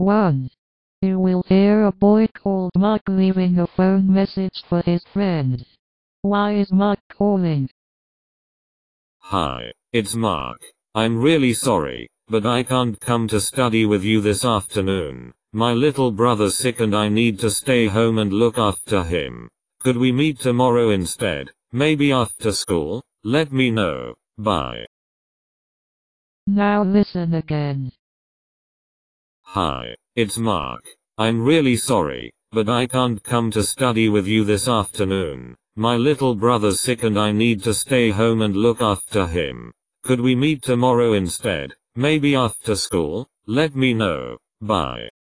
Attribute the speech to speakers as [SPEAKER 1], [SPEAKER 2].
[SPEAKER 1] 1. You will hear a boy called Mark leaving a phone message for his friend. Why is Mark calling?
[SPEAKER 2] Hi, it's Mark. I'm really sorry, but I can't come to study with you this afternoon. My little brother's sick and I need to stay home and look after him. Could we meet tomorrow instead? Maybe after school? Let me know. Bye.
[SPEAKER 1] Now listen again.
[SPEAKER 2] Hi, it's Mark. I'm really sorry, but I can't come to study with you this afternoon. My little brother's sick and I need to stay home and look after him. Could we meet tomorrow instead? Maybe after school? Let me know. Bye.